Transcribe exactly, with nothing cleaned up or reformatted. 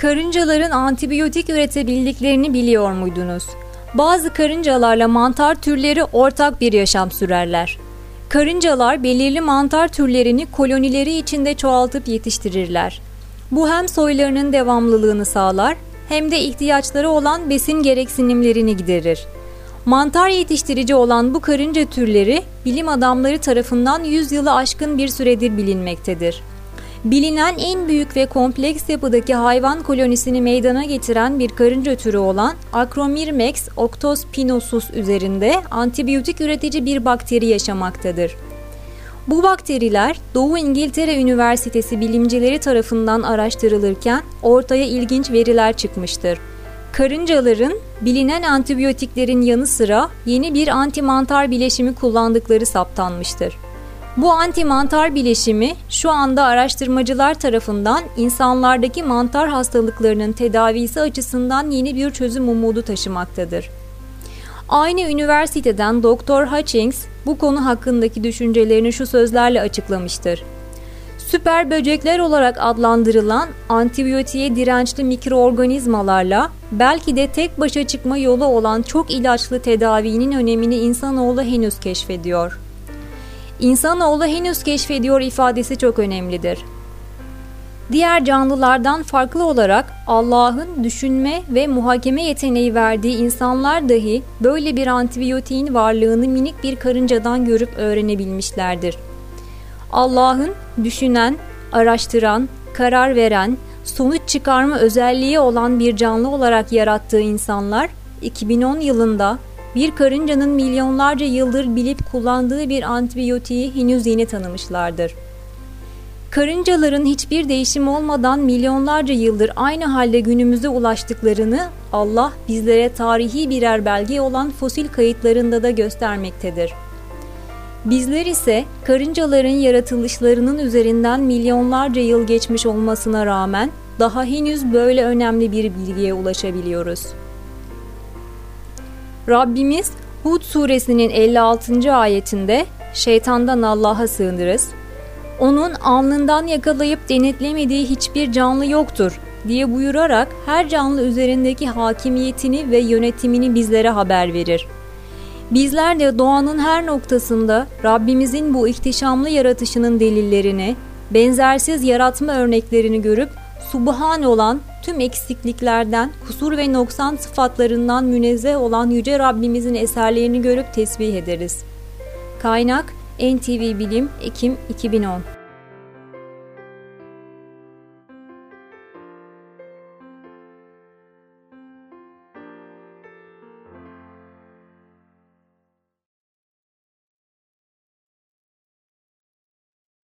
Karıncaların antibiyotik üretebildiklerini biliyor muydunuz? Bazı karıncalarla mantar türleri ortak bir yaşam sürerler. Karıncalar belirli mantar türlerini kolonileri içinde çoğaltıp yetiştirirler. Bu hem soylarının devamlılığını sağlar hem de ihtiyaçları olan besin gereksinimlerini giderir. Mantar yetiştirici olan bu karınca türleri bilim adamları tarafından yüz yılı aşkın bir süredir bilinmektedir. Bilinen en büyük ve kompleks yapıdaki hayvan kolonisini meydana getiren bir karınca türü olan Acromyrmex octospinosus üzerinde antibiyotik üretici bir bakteri yaşamaktadır. Bu bakteriler Doğu İngiltere Üniversitesi bilimcileri tarafından araştırılırken ortaya ilginç veriler çıkmıştır. Karıncaların bilinen antibiyotiklerin yanı sıra yeni bir antimantar bileşimi kullandıkları saptanmıştır. Bu antimantar bileşimi şu anda araştırmacılar tarafından insanlardaki mantar hastalıklarının tedavisi açısından yeni bir çözüm umudu taşımaktadır. Aynı üniversiteden doktor Hutchings bu konu hakkındaki düşüncelerini şu sözlerle açıklamıştır. Süper böcekler olarak adlandırılan antibiyotiğe dirençli mikroorganizmalarla belki de tek başa çıkma yolu olan çok ilaçlı tedavinin önemini insanoğlu henüz keşfediyor. İnsanoğlu henüz keşfediyor ifadesi çok önemlidir. Diğer canlılardan farklı olarak Allah'ın düşünme ve muhakeme yeteneği verdiği insanlar dahi böyle bir antibiyotiğin varlığını minik bir karıncadan görüp öğrenebilmişlerdir. Allah'ın düşünen, araştıran, karar veren, sonuç çıkarma özelliği olan bir canlı olarak yarattığı insanlar iki bin on yılında bir karıncanın milyonlarca yıldır bilip kullandığı bir antibiyotiği henüz yeni tanımışlardır. Karıncaların hiçbir değişim olmadan milyonlarca yıldır aynı halde günümüze ulaştıklarını Allah bizlere tarihi birer belge olan fosil kayıtlarında da göstermektedir. Bizler ise karıncaların yaratılışlarının üzerinden milyonlarca yıl geçmiş olmasına rağmen daha henüz böyle önemli bir bilgiye ulaşabiliyoruz. Rabbimiz Hud suresinin elli altıncı ayetinde şeytandan Allah'a sığınırız, onun alnından yakalayıp denetlemediği hiçbir canlı yoktur diye buyurarak her canlı üzerindeki hakimiyetini ve yönetimini bizlere haber verir. Bizler de doğanın her noktasında Rabbimizin bu ihtişamlı yaratışının delillerini, benzersiz yaratma örneklerini görüp subhan olan tüm eksikliklerden, kusur ve noksan sıfatlarından münezzeh olan Yüce Rabbimizin eserlerini görüp tesbih ederiz. Kaynak N T V Bilim, Ekim iki bin on.